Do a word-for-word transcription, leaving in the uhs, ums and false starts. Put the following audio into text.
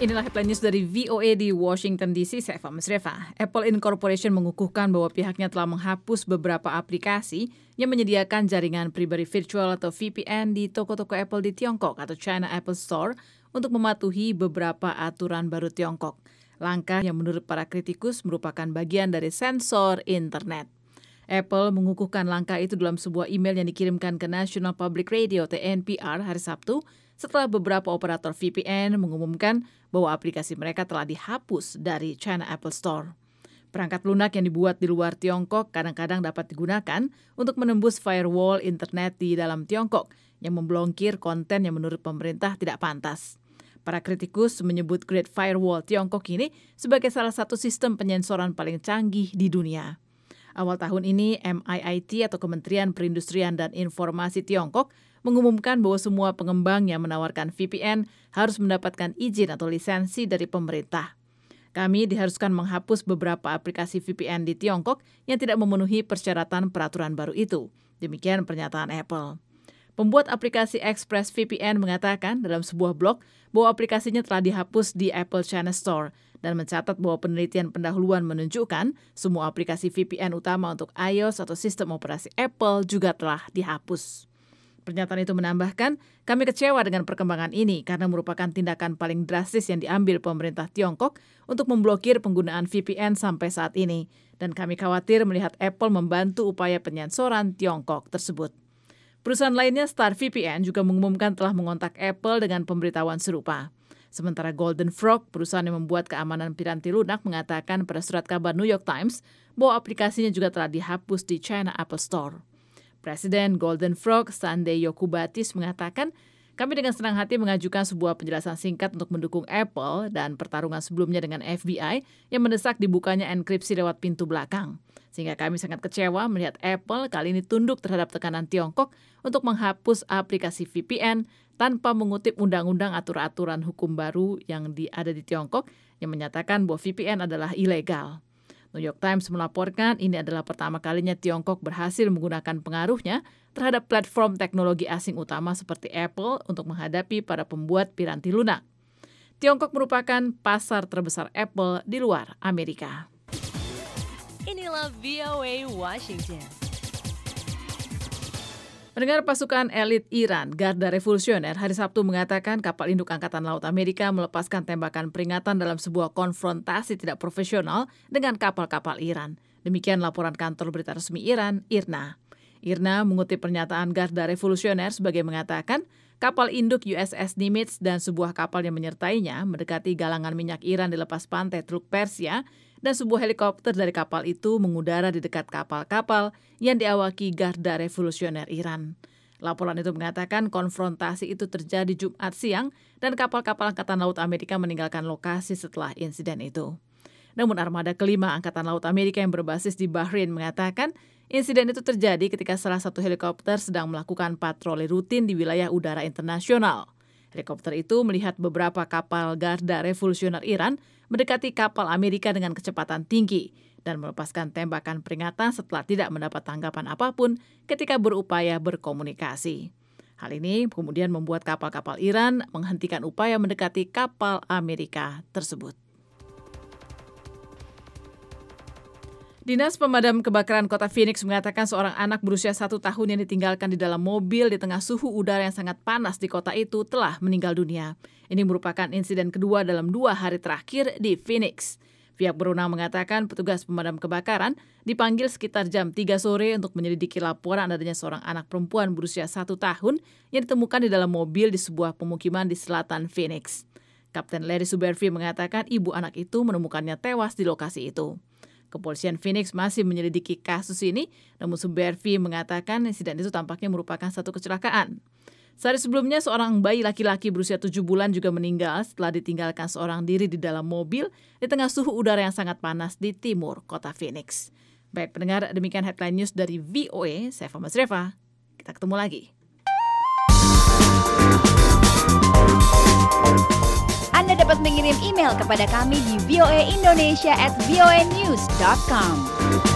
Inilah headline news dari V O A di Washington D C, saya Eva Masreva. Apple Incorporation mengukuhkan bahwa pihaknya telah menghapus beberapa aplikasi yang menyediakan jaringan pribadi virtual atau V P N di toko-toko Apple di Tiongkok atau China Apple Store untuk mematuhi beberapa aturan baru Tiongkok. Langkah yang menurut para kritikus merupakan bagian dari sensor internet. Apple mengukuhkan langkah itu dalam sebuah email yang dikirimkan ke National Public Radio atau N P R hari Sabtu setelah beberapa operator V P N mengumumkan bahwa aplikasi mereka telah dihapus dari China Apple Store. Perangkat lunak yang dibuat di luar Tiongkok kadang-kadang dapat digunakan untuk menembus firewall internet di dalam Tiongkok yang memblokir konten yang menurut pemerintah tidak pantas. Para kritikus menyebut Great Firewall Tiongkok ini sebagai salah satu sistem penyensoran paling canggih di dunia. Awal tahun ini, M I I T atau Kementerian Perindustrian dan Informasi Tiongkok mengumumkan bahwa semua pengembang yang menawarkan V P N harus mendapatkan izin atau lisensi dari pemerintah. Kami diharuskan menghapus beberapa aplikasi V P N di Tiongkok yang tidak memenuhi persyaratan peraturan baru itu. Demikian pernyataan Apple. Pembuat aplikasi Express V P N mengatakan dalam sebuah blog bahwa aplikasinya telah dihapus di Apple China Store dan mencatat bahwa penelitian pendahuluan menunjukkan semua aplikasi V P N utama untuk iOS atau sistem operasi Apple juga telah dihapus. Pernyataan itu menambahkan, kami kecewa dengan perkembangan ini karena merupakan tindakan paling drastis yang diambil pemerintah Tiongkok untuk memblokir penggunaan V P N sampai saat ini. Dan kami khawatir melihat Apple membantu upaya penyensoran Tiongkok tersebut. Perusahaan lainnya, Star V P N, juga mengumumkan telah mengontak Apple dengan pemberitahuan serupa. Sementara Golden Frog, perusahaan yang membuat keamanan piranti lunak, mengatakan pada surat kabar New York Times bahwa aplikasinya juga telah dihapus di China Apple Store. Presiden Golden Frog, Sunday Yokubatis, mengatakan, kami dengan senang hati mengajukan sebuah penjelasan singkat untuk mendukung Apple dan pertarungan sebelumnya dengan F B I yang mendesak dibukanya enkripsi lewat pintu belakang. Sehingga kami sangat kecewa melihat Apple kali ini tunduk terhadap tekanan Tiongkok untuk menghapus aplikasi V P N tanpa mengutip undang-undang aturan-aturan hukum baru yang di, ada di Tiongkok yang menyatakan bahwa V P N adalah ilegal. New York Times melaporkan ini adalah pertama kalinya Tiongkok berhasil menggunakan pengaruhnya terhadap platform teknologi asing utama seperti Apple untuk menghadapi para pembuat piranti lunak. Tiongkok merupakan pasar terbesar Apple di luar Amerika. Inilah V O A Washington. Pendengar, pasukan elit Iran, Garda Revolusioner, hari Sabtu mengatakan kapal induk Angkatan Laut Amerika melepaskan tembakan peringatan dalam sebuah konfrontasi tidak profesional dengan kapal-kapal Iran. Demikian laporan kantor berita resmi Iran, I R N A. I R N A mengutip pernyataan Garda Revolusioner sebagai mengatakan kapal induk U S S Nimitz dan sebuah kapal yang menyertainya mendekati galangan minyak Iran di lepas pantai Teluk Persia, dan sebuah helikopter dari kapal itu mengudara di dekat kapal-kapal yang diawaki Garda Revolusioner Iran. Laporan itu mengatakan konfrontasi itu terjadi Jumat siang dan kapal-kapal Angkatan Laut Amerika meninggalkan lokasi setelah insiden itu. Namun armada kelima Angkatan Laut Amerika yang berbasis di Bahrain mengatakan insiden itu terjadi ketika salah satu helikopter sedang melakukan patroli rutin di wilayah udara internasional. Helikopter itu melihat beberapa kapal Garda Revolusioner Iran mendekati kapal Amerika dengan kecepatan tinggi dan melepaskan tembakan peringatan setelah tidak mendapat tanggapan apapun ketika berupaya berkomunikasi. Hal ini kemudian membuat kapal-kapal Iran menghentikan upaya mendekati kapal Amerika tersebut. Dinas Pemadam Kebakaran Kota Phoenix mengatakan seorang anak berusia satu tahun yang ditinggalkan di dalam mobil di tengah suhu udara yang sangat panas di kota itu telah meninggal dunia. Ini merupakan insiden kedua dalam dua hari terakhir di Phoenix. Pihak berwenang mengatakan petugas pemadam kebakaran dipanggil sekitar jam tiga sore untuk menyelidiki laporan adanya seorang anak perempuan berusia satu tahun yang ditemukan di dalam mobil di sebuah pemukiman di selatan Phoenix. Kapten Larry Subervi mengatakan ibu anak itu menemukannya tewas di lokasi itu. Kepolisian Phoenix masih menyelidiki kasus ini, namun Subervi mengatakan insiden itu tampaknya merupakan satu kecelakaan. Sehari sebelumnya, seorang bayi laki-laki berusia tujuh bulan juga meninggal setelah ditinggalkan seorang diri di dalam mobil di tengah suhu udara yang sangat panas di timur kota Phoenix. Baik pendengar, demikian headline news dari V O A, saya Eva Masreva. Kita ketemu lagi. Anda dapat mengirim email kepada kami di voaindonesia at voanews dot com.